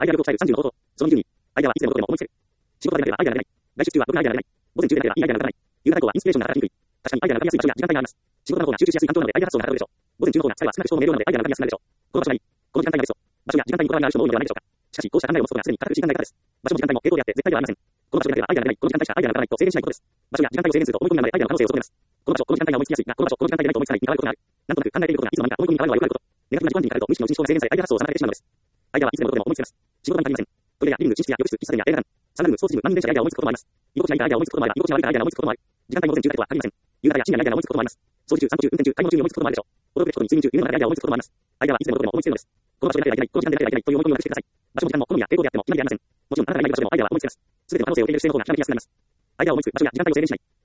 アイデア力を抑える30の方法。その20に、アイデアはいつでもどこでも思いつける。仕事場でなければアイデアが出ない。外出中は特にアイデアが出ない。午前中でなければいいアイデアが出ない。夕方以降はインスピレーションが働きにくい。確かにアイデアが出やすい場所や時間帯があります。仕事の方が集中しやすい環境なのでアイデア発想が働くでしょう。午前中の方が疲れは少なく人も明瞭なのでアイデアが出やすくなるでしょう。この場所がいい。この時間帯がベスト。場所や時間帯にこだわりがある人も多いのではないでしょうか。しかし、こうした考えを持つことがすでに固く時間帯からです。場所も時間帯も平等であって絶対ではありません。この場所でなければアイデアが出ない。この時間帯しかアイデアが出ないと制限しないことです。場所や時間帯を制限すると思い込みなのでアイデアの可能性を損ねます。この場所、この時間帯が思いつきやすいが、この場所、この時間帯でないと思いつかないに変わることがある。なんとなく考えていることがいつの間にか思い込みに変わるのはよくあること。ネガティブな自己観点にからと無意識のうちに思考が制限されアイデア発想を妨げてしまうのです。アイデアはいつでもどこでも思いつけます。仕事に限りません。トイレやリビング、寝室や浴室、喫茶店や映画館、サラリーム、スポーツジム、何人電車やアイデアを思いつくこともあります。居心地がいいアイデアを思いつくこともあれば、居心地が悪いアイデアを思いつくこともある。時間帯も午前中だけとは限りません。夕方や深夜にアイデアを思いつくこともあります。掃除中、散歩中、運転中、買い物中に思いつくこともあるでしょう。驚くべきことに睡眠中、夢の中でアイデアを思いつくこともあります。アイデアはいつでもどこでも思いつけるのです。この場所でなければいけない、この時間でなければいけないという思い込みをなくしてください。場所も時間も好みや抵抗であっても決まりではありません。もちろんあなたがいない場所でもアイデアは思いつけます。すべての可能性を受け入れる姿勢の方がひらめきやすくなります。アイデアを思いつく場所や時間帯を制限しない。